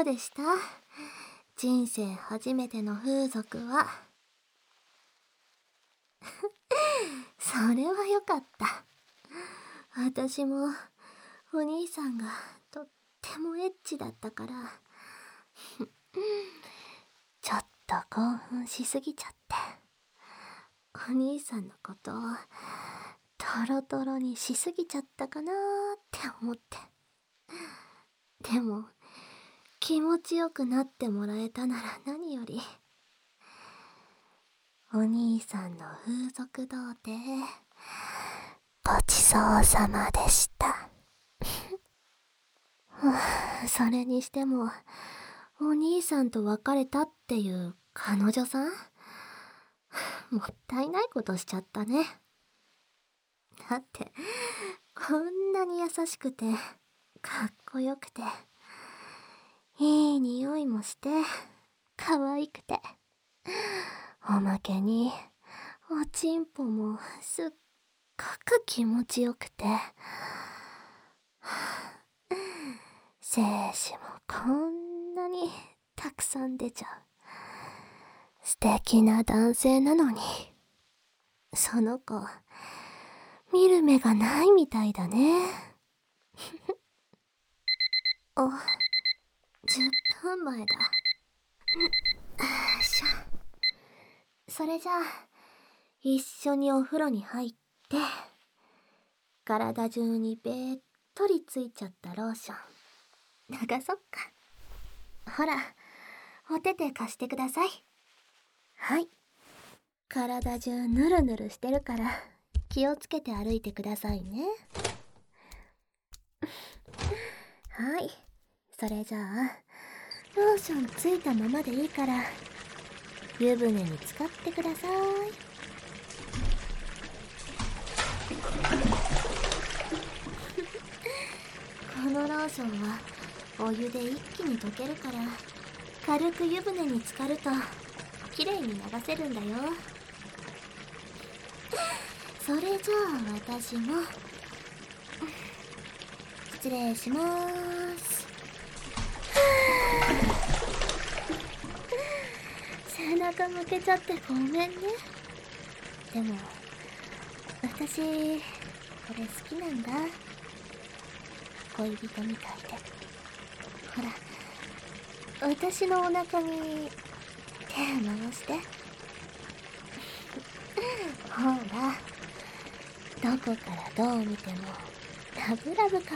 うでした？人生初めての風俗は。それはよかった。私もお兄さんがとってもエッチだったからちょっと興奮しすぎちゃって、お兄さんのことをトロトロにしすぎちゃったかなーって思って。でも気持ちよくなってもらえたなら何より。お兄さんの風俗童貞、ごちそうさまでしたそれにしてもお兄さんと別れたっていう彼女さん、もったいないことしちゃったね。だってこんなに優しくてかっこよくていい匂いもして可愛くて、おまけにおちんぽもすっごく気持ちよくて、精子もこんなにたくさん出ちゃう素敵な男性なのに、その子見る目がないみたいだね。10分前だ。それじゃあ一緒にお風呂に入って体中にべっとりついちゃったローション流そっか。ほら、お手手貸してください。はい、体中ぬるぬるしてるから気をつけて歩いてくださいね。はい、それじゃあローションついたままでいいから湯船に浸かってください。このローションはお湯で一気に溶けるから、軽く湯船に浸かるときれいに流せるんだよ。それじゃあ私も失礼しまーす。背中向けちゃってごめんね。でも私これ好きなんだ。恋人みたいで。ほら、私のお腹に手回してほら、どこからどう見てもラブラブカッ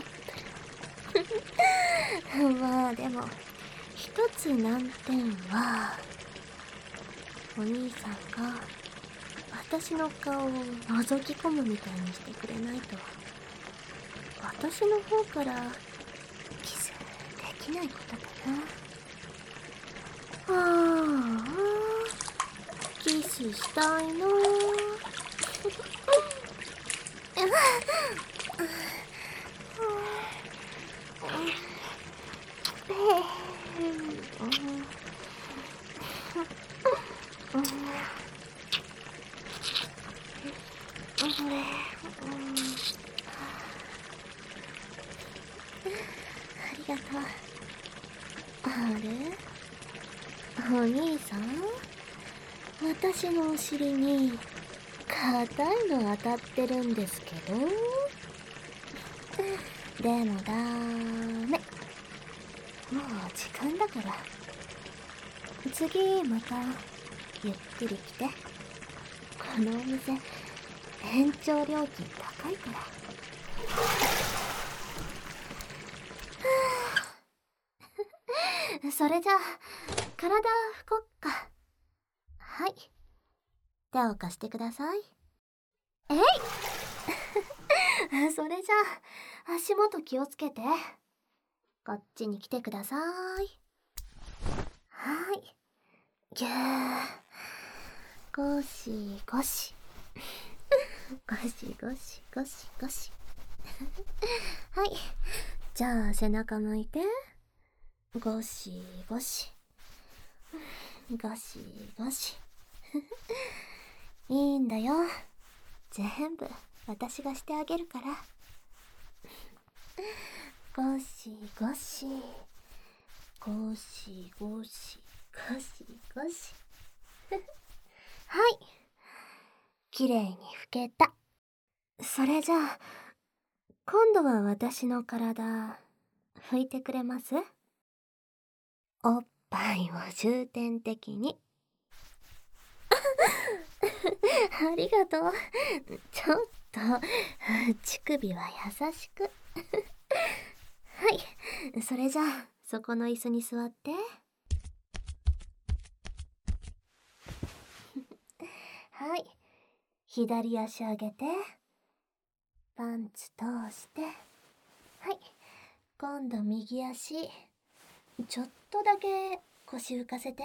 プルまあでも一つ難点は、お兄さんが私の顔を覗き込むみたいにしてくれないと私の方からキスできないことかな。ああ、キスしたいのありがとう。あれ、お兄さん、私のお尻に硬いの当たってるんですけど。でもダメ、もう時間だから。次またゆっくり来て。このお店延長料金高いから。それじゃあ体拭こっか。はい、手を貸してください。えいそれじゃあ足元気をつけて。こっちに来てください。はい、ぎゅー、ゴシゴシゴシゴシゴシゴシはい、じゃあ背中向いて。ゴシゴシゴシゴシいいんだよ、全部私がしてあげるからゴシゴシゴシゴシゴシゴシはい、きれいに拭けた。それじゃあ今度は私の体拭いてくれます？おっぱいを重点的にありがとう。ちょっと乳首は優しくはい、それじゃあそこの椅子に座ってはい、左足上げてパンツ通して、はい、今度右足ちょっとだけ腰浮かせて、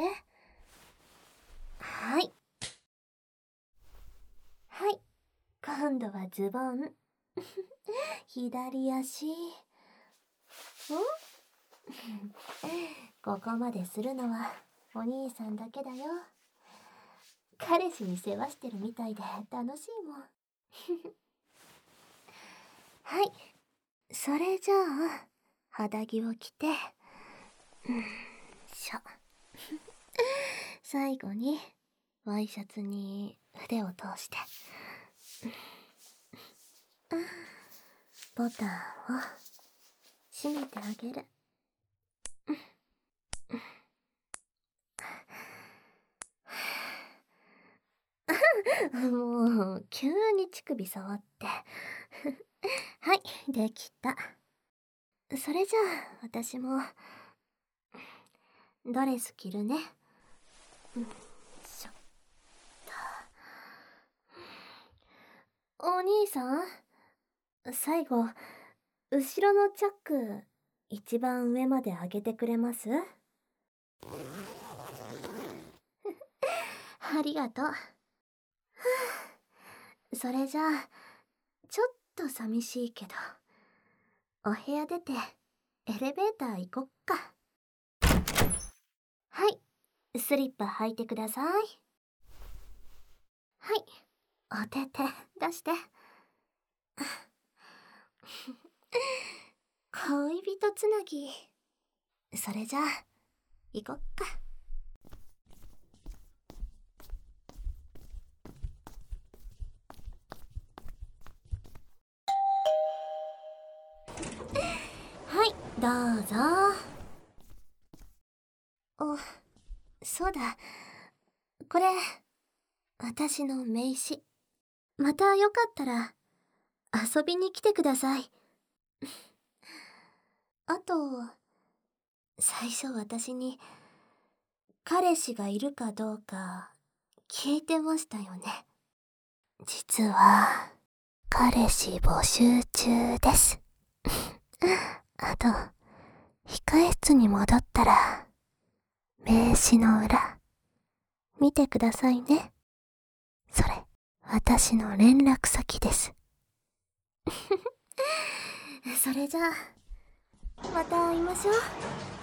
はいはい、今度はズボン左足ここまでするのはお兄さんだけだよ。彼氏に世話してるみたいで楽しいもんはい、それじゃあ肌着を着てしょ最後にワイシャツに腕を通してボタンを閉めてあげる。もう急に乳首触ってはいできた。それじゃあ私もドレス着るね。しょっと。お兄さん、最後後ろのチャック一番上まで上げてくれます？ありがとう。それじゃあちょっと寂しいけどお部屋出てエレベーター行こっか。はい、スリッパ履いてください。はい、お手手出して恋人つなぎ。それじゃあ行こっか。はい、どうぞ。お、そうだ、これ私の名刺。またよかったら遊びに来てください。あと最初私に彼氏がいるかどうか聞いてましたよね。実は彼氏募集中ですあと控え室に戻ったら名刺の裏見てくださいね。それ私の連絡先ですそれじゃあまた会いましょう。